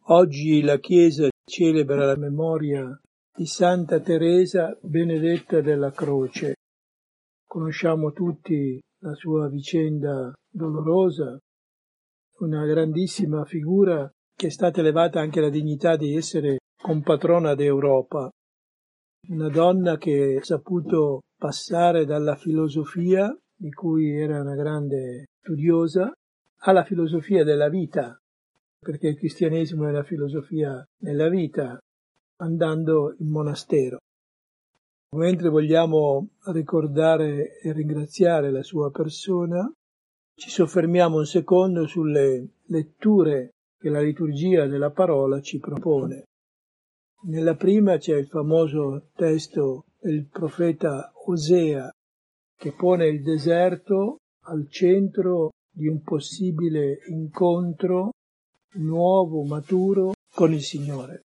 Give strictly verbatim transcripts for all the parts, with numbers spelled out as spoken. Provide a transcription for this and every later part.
Oggi la Chiesa celebra la memoria di Santa Teresa Benedetta della Croce. Conosciamo tutti la sua vicenda dolorosa, una grandissima figura che è stata elevata anche alla dignità di essere compatrona d'Europa. Una donna che ha saputo passare dalla filosofia, di cui era una grande studiosa, alla filosofia della vita, perché il cristianesimo è la filosofia della vita, andando in monastero. Mentre vogliamo ricordare e ringraziare la sua persona, ci soffermiamo un secondo sulle letture che la liturgia della parola ci propone. Nella prima c'è il famoso testo del profeta Osea, che pone il deserto al centro di un possibile incontro nuovo, maturo con il Signore.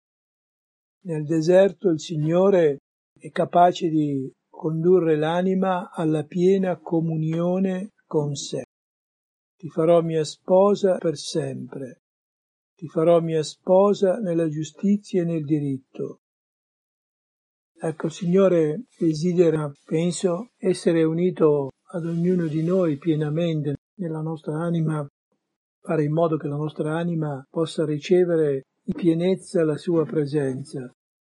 Nel deserto il Signore è capace di condurre l'anima alla piena comunione con sé. Ti farò mia sposa per sempre. Ti farò mia sposa nella giustizia e nel diritto. Ecco, il Signore desidera, penso, essere unito ad ognuno di noi pienamente nella nostra anima, fare in modo che la nostra anima possa ricevere in pienezza la sua presenza.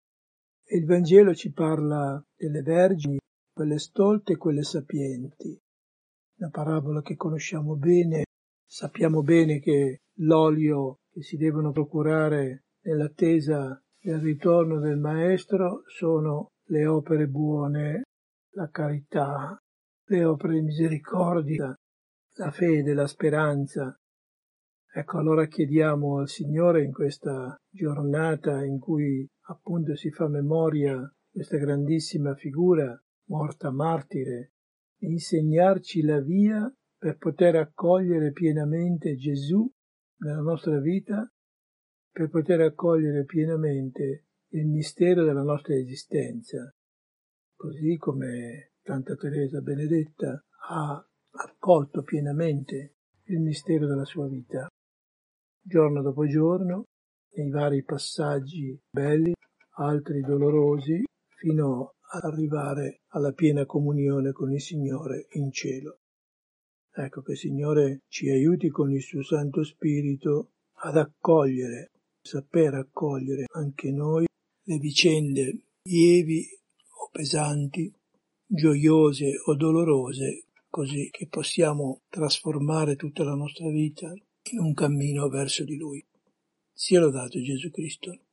E il Vangelo ci parla delle vergini, quelle stolte e quelle sapienti. Una parabola che conosciamo bene, sappiamo bene che l'olio che si devono procurare nell'attesa del ritorno del Maestro sono le opere buone, la carità, le opere di misericordia, la fede, la speranza. Ecco, allora chiediamo al Signore in questa giornata in cui appunto si fa memoria di questa grandissima figura, morta martire, di insegnarci la via per poter accogliere pienamente Gesù nella nostra vita, per poter accogliere pienamente il mistero della nostra esistenza, così come Santa Teresa Benedetta ha accolto pienamente il mistero della sua vita. Giorno dopo giorno, nei vari passaggi belli, altri dolorosi, fino ad arrivare alla piena comunione con il Signore in cielo. Ecco che il Signore ci aiuti con il suo Santo Spirito ad accogliere, saper accogliere anche noi le vicende lievi o pesanti, gioiose o dolorose, così che possiamo trasformare tutta la nostra vita in un cammino verso di Lui. Sia lodato Gesù Cristo.